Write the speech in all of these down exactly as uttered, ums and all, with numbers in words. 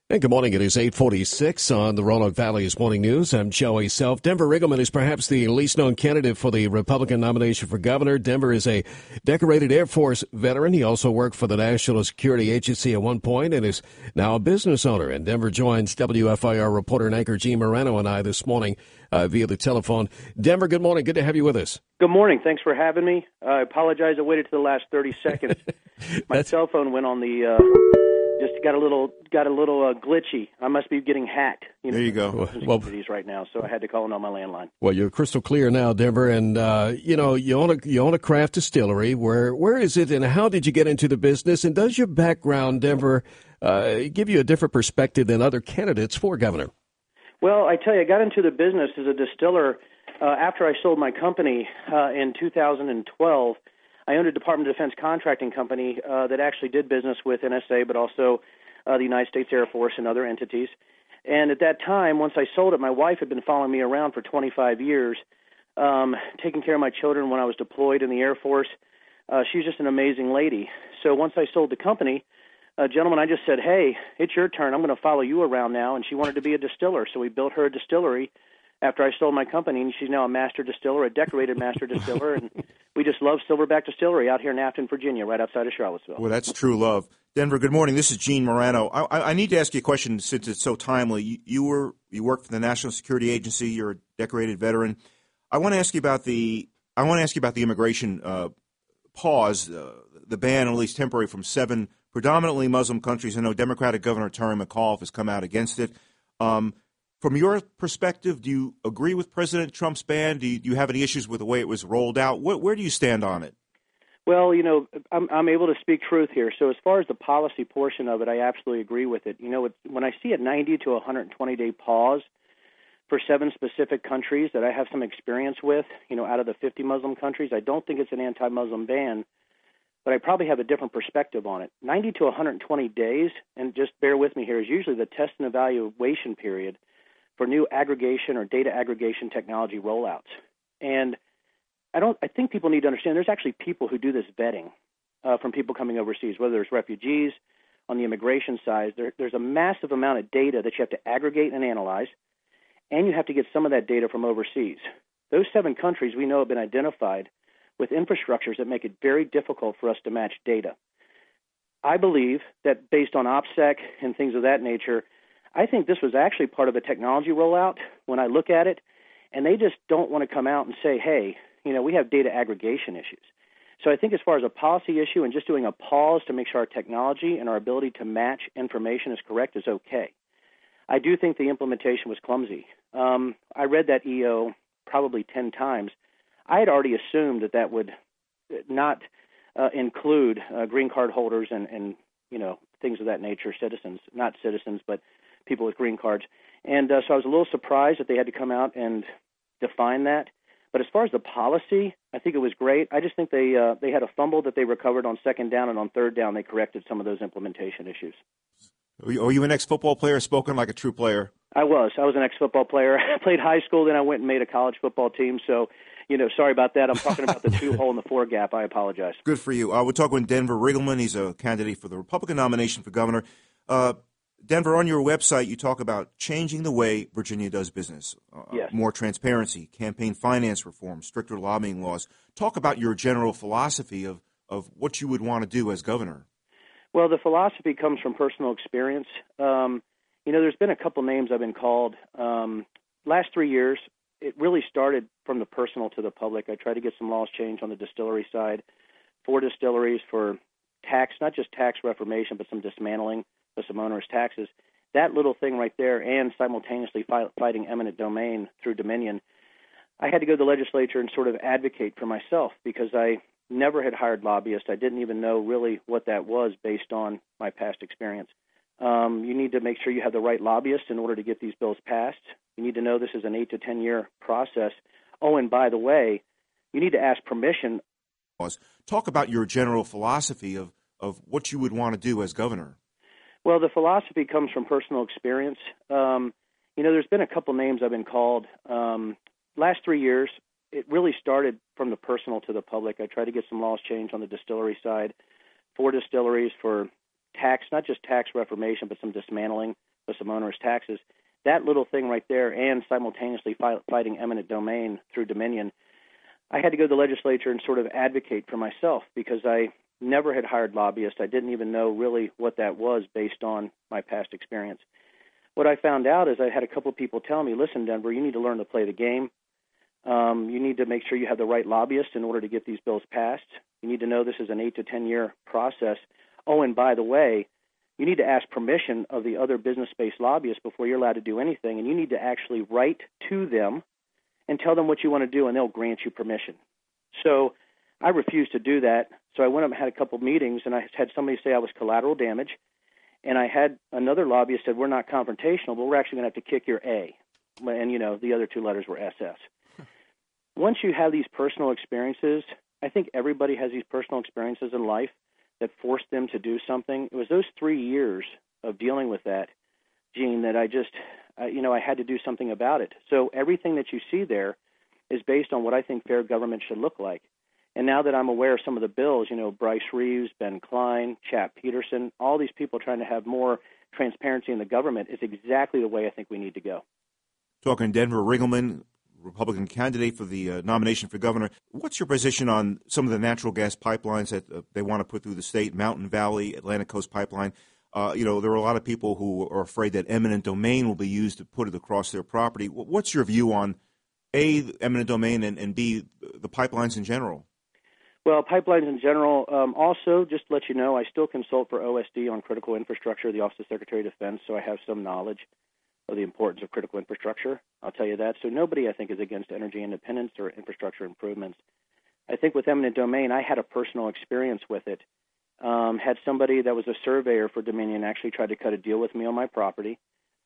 And good morning. It is eight forty-six on the Roanoke Valley's Morning News. I'm Joey Self. Denver Riggleman is perhaps the least known candidate for the Republican nomination for governor. Denver is a decorated Air Force veteran. He also worked for the National Security Agency at one point and is now a business owner. And Denver joins W F I R reporter and anchor Gene Morano and I this morning uh, via the telephone. Denver, good morning. Good to have you with us. Good morning. Thanks for having me. Uh, I apologize. I waited to the last thirty seconds. My cell phone went on the... Uh... Just got a little got a little uh, glitchy. I must be getting hacked. You know, there you go. Well, right now, so I had to call in on my landline. Well, you're crystal clear now, Denver, and uh, you know you own a you own a craft distillery. Where where is it, and how did you get into the business? And does your background, Denver, uh, give you a different perspective than other candidates for governor? Well, I tell you, I got into the business as a distiller uh, after I sold my company uh, in two thousand twelve. I owned a Department of Defense contracting company uh, that actually did business with N S A, but also uh, the United States Air Force and other entities. And at that time, once I sold it, my wife had been following me around for twenty-five years, um, taking care of my children when I was deployed in the Air Force. Uh, she was just an amazing lady. So once I sold the company, uh, gentlemen, I just said, hey, it's your turn. I'm going to follow you around now. And she wanted to be a distiller, so we built her a distillery after I sold my company, and she's now a master distiller, a decorated master distiller, and we just love Silverback Distillery out here in Afton, Virginia, right outside of Charlottesville. Well, that's true love. Denver, good morning. This is Gene Morano. I, I need to ask you a question since it's so timely. You, you were you worked for the National Security Agency. You're a decorated veteran. I want to ask you about the I want to ask you about the immigration uh, pause, uh, the ban, at least temporary, from seven predominantly Muslim countries. I know Democratic Governor Terry McAuliffe has come out against it. Um, From your perspective, do you agree with President Trump's ban? Do you, do you have any issues with the way it was rolled out? Where, where do you stand on it? Well, you know, I'm, I'm able to speak truth here. So as far as the policy portion of it, I absolutely agree with it. You know, it, when I see a ninety to one hundred twenty day pause for seven specific countries that I have some experience with, you know, out of the fifty Muslim countries, I don't think it's an anti-Muslim ban, but I probably have a different perspective on it. ninety to one hundred twenty days, and just bear with me here, is usually the test and evaluation period for new aggregation or data aggregation technology rollouts. And I don't. I think people need to understand there's actually people who do this vetting uh, from people coming overseas, whether it's refugees on the immigration side. There, there's a massive amount of data that you have to aggregate and analyze, and you have to get some of that data from overseas. Those seven countries we know have been identified with infrastructures that make it very difficult for us to match data. I believe that based on OPSEC and things of that nature, I think this was actually part of a technology rollout when I look at it, and they just don't want to come out and say, hey, you know, we have data aggregation issues. So I think as far as a policy issue and just doing a pause to make sure our technology and our ability to match information is correct is okay. I do think the implementation was clumsy. Um, I read that E O probably ten times. I had already assumed that that would not uh, include uh, green card holders and, and, you know, things of that nature, citizens, not citizens, but people with green cards. And uh, so I was a little surprised that they had to come out and define that. But as far as the policy, I think it was great. I just think they uh, they had a fumble that they recovered on second down, and on third down they corrected some of those implementation issues. Are you, are you an ex-football player, spoken like a true player? I was. I was an ex-football player. I played high school, then I went and made a college football team. So, you know, sorry about that. I'm talking about the two-hole and the four gap. I apologize. Good for you. Uh, we're talking with Denver Riggleman. He's a candidate for the Republican nomination for governor. Uh, Denver, on your website, you talk about changing the way Virginia does business. Uh, yes. More transparency, campaign finance reform, stricter lobbying laws. Talk about your general philosophy of, of what you would want to do as governor. Well, the philosophy comes from personal experience. Um, you know, there's been a couple names I've been called. Um, last three years, it really started from the personal to the public. I tried to get some laws changed on the distillery side for distilleries for tax, not just tax reformation, but some dismantling of some onerous taxes. That little thing right there, and simultaneously fight, fighting eminent domain through Dominion, I had to go to the legislature and sort of advocate for myself because I never had hired lobbyists. I didn't even know really what that was based on my past experience. Um, you need to make sure you have the right lobbyists in order to get these bills passed. You need to know this is an eight to ten year process. Oh, and by the way, you need to ask permission. Talk about your general philosophy of, of what you would want to do as governor. Well, the philosophy comes from personal experience. Um, you know, there's been a couple names I've been called. Um, last three years, it really started from the personal to the public. I tried to get some laws changed on the distillery side for distilleries for tax, not just tax reformation, but some dismantling with some onerous taxes. That little thing right there, and simultaneously fi- fighting eminent domain through Dominion, I had to go to the legislature and sort of advocate for myself because I never had hired lobbyists. I didn't even know really what that was based on my past experience. What I found out is I had a couple of people tell me, listen, Denver, you need to learn to play the game. Um, you need to make sure you have the right lobbyists in order to get these bills passed. You need to know this is an eight to ten year process. Oh, and by the way, you need to ask permission of the other business-based lobbyists before you're allowed to do anything, and you need to actually write to them and tell them what you want to do, and they'll grant you permission. So I refused to do that, so I went up and had a couple meetings, and I had somebody say I was collateral damage, and I had another lobbyist said, we're not confrontational, but we're actually going to have to kick your A. And, you know, the other two letters were S S. Once you have these personal experiences, I think everybody has these personal experiences in life that forced them to do something. It was those three years of dealing with that, Gene, that I just, uh, you know, I had to do something about it. So everything that you see there is based on what I think fair government should look like. And now that I'm aware of some of the bills, you know, Bryce Reeves, Ben Klein, Chap Peterson, all these people trying to have more transparency in the government is exactly the way I think we need to go. Talking Denver Riggleman, Republican candidate for the uh, nomination for governor. What's your position on some of the natural gas pipelines that uh, they want to put through the state, Mountain Valley, Atlantic Coast Pipeline? Uh, you know, there are a lot of people who are afraid that eminent domain will be used to put it across their property. What's your view on, A, eminent domain, and, and B, the pipelines in general? Well, pipelines in general. Um, also, just to let you know, I still consult for O S D on critical infrastructure, the Office of Secretary of Defense, so I have some knowledge of the importance of critical infrastructure. I'll tell you that. So nobody, I think, is against energy independence or infrastructure improvements. I think with eminent domain, I had a personal experience with it. Um, had somebody that was a surveyor for Dominion actually tried to cut a deal with me on my property.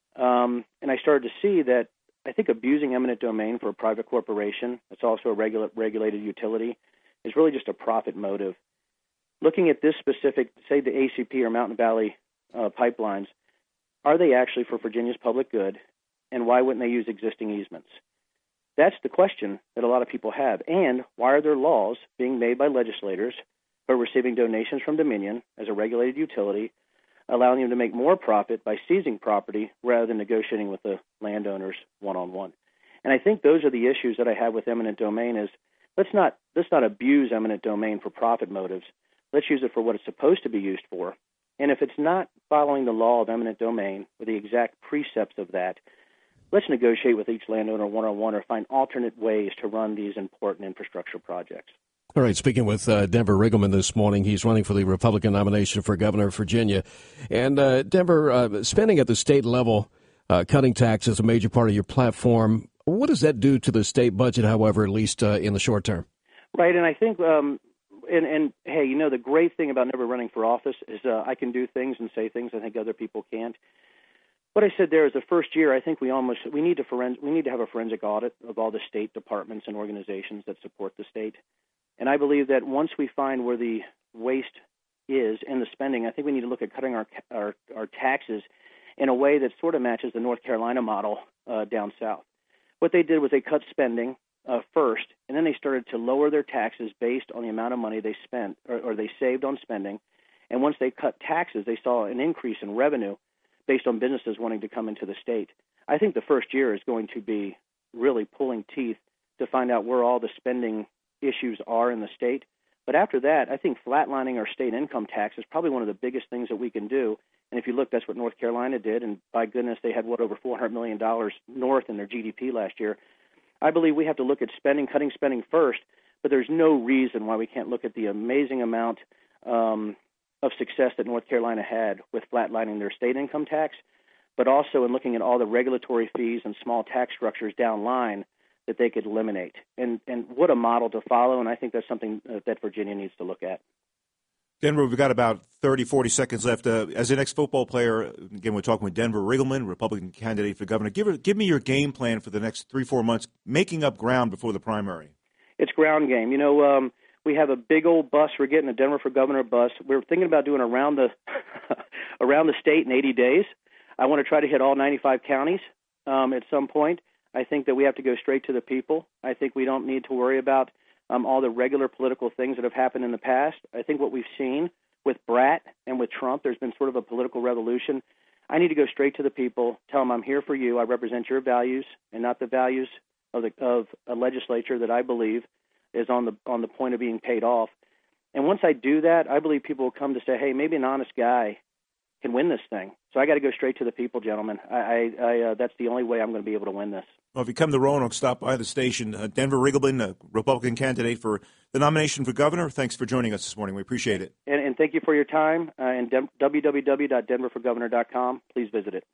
Um, and I started to see that I think abusing eminent domain for a private corporation, it's also a regula- regulated utility, is really just a profit motive. Looking at this specific, say the A C P or Mountain Valley uh, pipelines, are they actually for Virginia's public good, and why wouldn't they use existing easements? That's the question that a lot of people have. And why are there laws being made by legislators who are receiving donations from Dominion as a regulated utility, allowing them to make more profit by seizing property rather than negotiating with the landowners one-on-one? And I think those are the issues that I have with eminent domain is let's not, let's not abuse eminent domain for profit motives. Let's use it for what it's supposed to be used for. And if it's not following the law of eminent domain or the exact precepts of that, let's negotiate with each landowner one-on-one or find alternate ways to run these important infrastructure projects. All right, speaking with uh, Denver Riggleman this morning, he's running for the Republican nomination for governor of Virginia. And uh, Denver, uh, spending at the state level, uh, cutting taxes is a major part of your platform. What does that do to the state budget, however, at least uh, in the short term? Right, and I think um, And, and hey, you know, the great thing about never running for office is uh, I can do things and say things I think other people can't. What I said there is the first year, I think we almost we need to forens- we need to have a forensic audit of all the state departments and organizations that support the state. And I believe that once we find where the waste is in the spending, I think we need to look at cutting our our, our taxes in a way that sort of matches the North Carolina model uh, down south. What they did was they cut spending Uh, first, and then they started to lower their taxes based on the amount of money they spent or, or they saved on spending. And once they cut taxes, they saw an increase in revenue based on businesses wanting to come into the state. I think the first year is going to be really pulling teeth to find out where all the spending issues are in the state. But after that, I think flatlining our state income tax is probably one of the biggest things that we can do. And if you look, that's what North Carolina did. And by goodness, they had, what, over four hundred million dollars north in their G D P last year. I believe we have to look at spending, cutting spending first, but there's no reason why we can't look at the amazing amount um, of success that North Carolina had with flatlining their state income tax, but also in looking at all the regulatory fees and small tax structures downline that they could eliminate. And, and what a model to follow, and I think that's something that Virginia needs to look at. Denver, we've got about thirty, forty seconds left. Uh, as an ex-football player, again, we're talking with Denver Riggleman, Republican candidate for governor. Give, give me your game plan for the next three, four months, making up ground before the primary. It's ground game. You know, um, we have a big old bus. We're getting a Denver for Governor bus. We're thinking about doing around the around the state in eighty days. I want to try to hit all ninety-five counties um, at some point. I think that we have to go straight to the people. I think we don't need to worry about Um, all the regular political things that have happened in the past. I think what we've seen with Brat and with Trump, there's been sort of a political revolution. I need to go straight to the people, tell them I'm here for you. I represent your values and not the values of the of a legislature that I believe is on the on the point of being paid off. And once I do that, I believe people will come to say, hey, maybe an honest guy can win this thing. So I got to go straight to the people, gentlemen. I, I, I uh, that's the only way I'm going to be able to win this. Well, if you come to Roanoke, stop by the station. Uh, Denver Riggleman, a Republican candidate for the nomination for governor, thanks for joining us this morning. We appreciate it. And, and thank you for your time. Uh, and w w w dot denver for governor dot com. Please visit it.